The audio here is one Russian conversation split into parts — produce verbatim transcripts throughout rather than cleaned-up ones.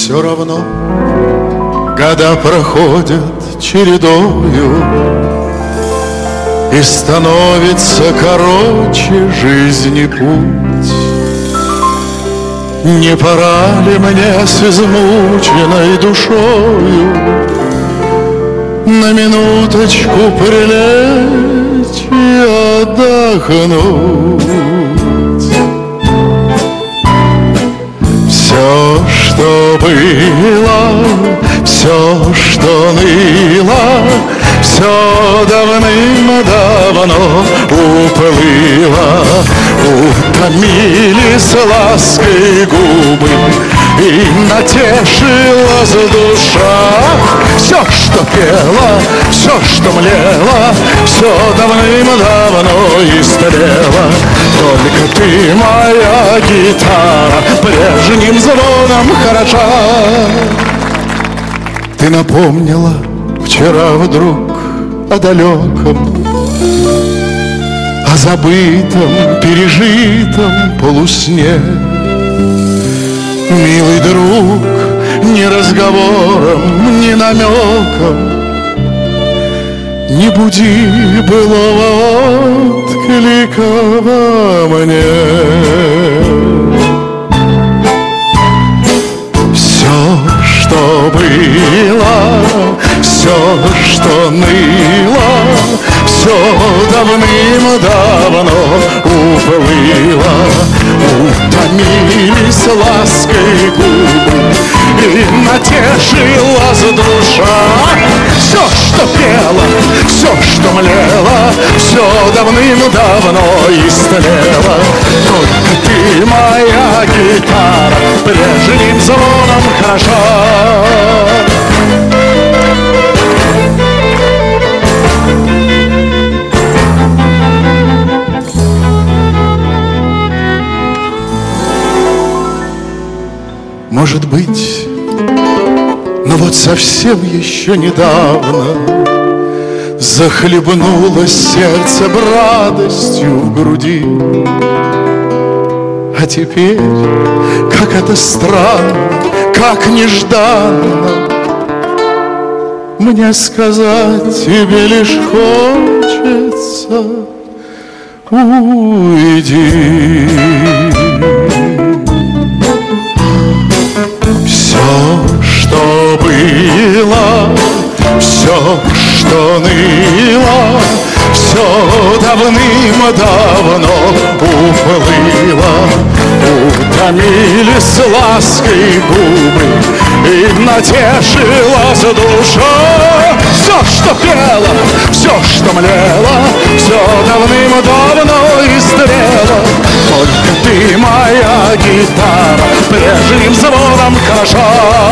все равно года проходят чередою, и становится короче жизни путь. Не пора ли мне с измученной душою на минуточку прилечь и отдохнуть? Все, что было, все, что ныло, все давным-давно уплыло. Утомились лаской губы, и натешилась душа. Все, что пело, все, что млело, все давным-давно истлело. Только ты, моя гитара, прежним звоном хороша. Ты напомнила вчера вдруг о далеком, о забытом, пережитом полусне. Милый друг, ни разговором, ни намеком не буди былого отклика во мне. Все, что было, все, что ныло, все давным-давно уплыло. Утомились лаской губы, и натешилась душа. Все, что пело, все, что млело, все давным-давно истлело. Только ты, моя гитара, прежним звоном хороша. Может быть, но вот совсем еще недавно захлебнулось сердце радостью в груди. А теперь, как это странно, как нежданно, мне сказать тебе лишь хочется: уйди. Все, что было, все, что ныло, все давным-давно уплыло. Утомились лаской губы, и натешилась душа. Все, что пело, все, что млело, все давным-давно истлело. Только ты, моя гитара, прежним звоном хороша.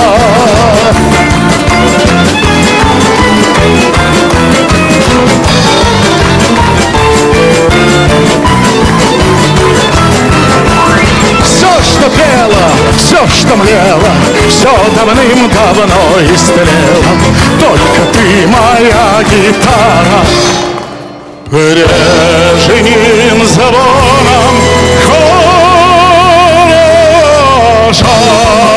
Все, что пело, все, что млело, все давным-давно истлело. Только ты, моя гитара, прежним звоном хороша.